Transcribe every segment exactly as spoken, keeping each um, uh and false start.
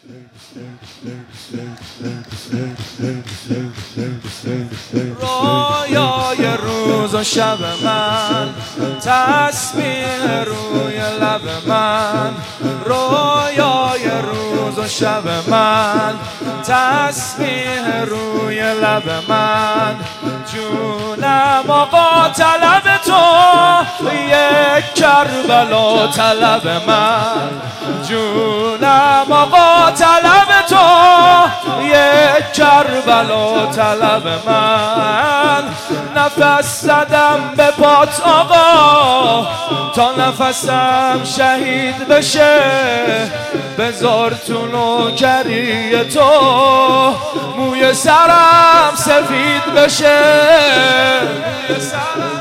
رویای روز و شب من، تسبیح روی لب من. رویای روز و شب من، تسبیح روی لب من. جونم آقا طلب تو، یک کربلا طلب من. جونم آقا طلب تو، یک کربلا طلب من. نفس زدم به پات آقا تا نفسم شهید بشه. بذار تو نوکری تو موی سرم سفید بشه. موی سرم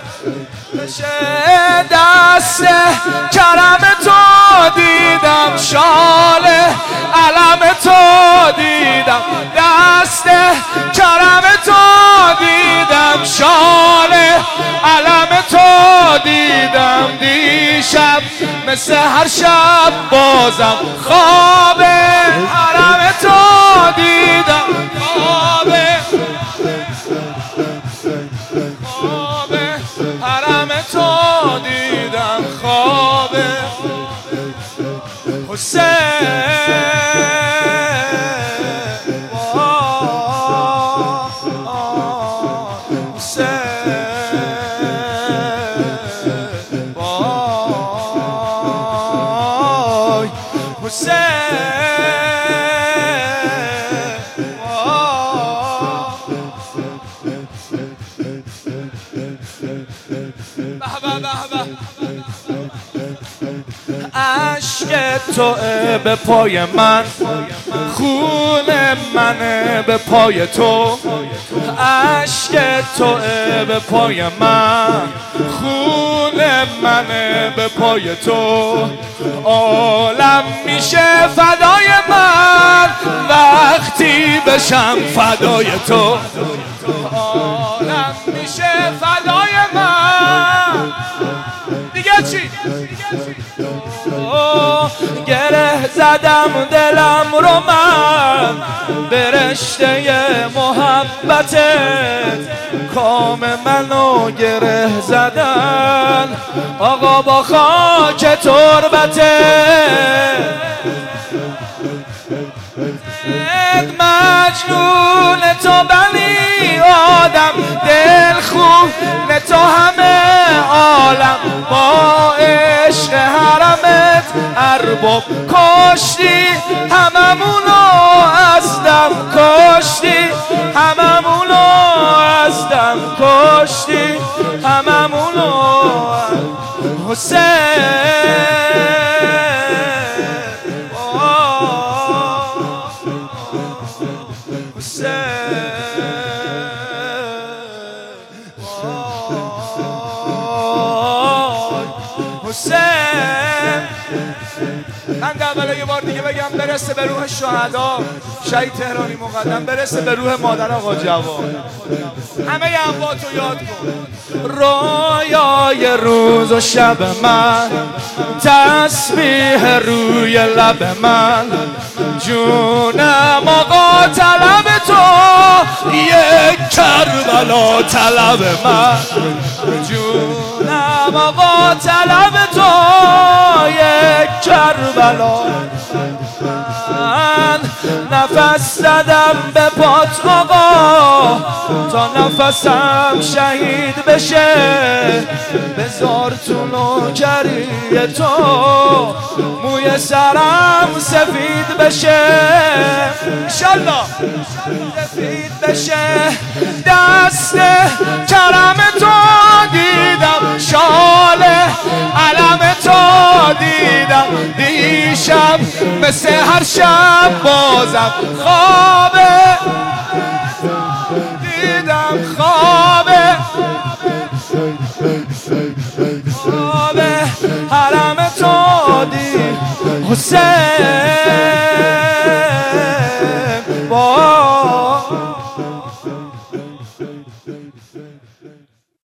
بشه. دست کرم تو دیدم، شال علم تو دیدم. دست کرم تو دیدم، شال علم تو دیدم. دیشب مثل هر شب بازم خواب حرم تو دیدم. خواب خواب حرم تو دیدم. خواب حسین. عشق توه به پای من، خون منه به پای تو. عشق توه به پای من، خون منه به پای تو. عالم میشه فدای من وقتی بشم فدای تو. عالم میشه فدای من. دیگه چی؟ گره زدم دلم رو من به رشته محبتت. کام منو گره زدن آقا با خاک تربتت. مجنون تو بنی آدم، دل خون تو همه عالم. با عشق حرمت ارباب کشتی هممونو از دم کشتی. هممونو از دم کشتی. هممونو حسین. من قبل یه بار دیگه بگم برسه به روح شهدا شهید تهرانی مقدم، برسه به روح مادر آقا جواد. همه امواتو یاد کن. رویای روز و شب من، تسبیح روی لب من. جونم آقا طلب تو، یک کربلا طلب من. جونم آقا طلب تو، یک کربلا من. نفس زدم به پات آقا تا نفسم شهید بشه. بذار تو نوکری تو موی سرم سفید بشه. انشالله سفید بشه. دست کرم تو دیدم، شال علم تو دیدم. دیشب مثل هر شب بازم خواب دیدم. خواب خواب حرم تو دیدم. حسین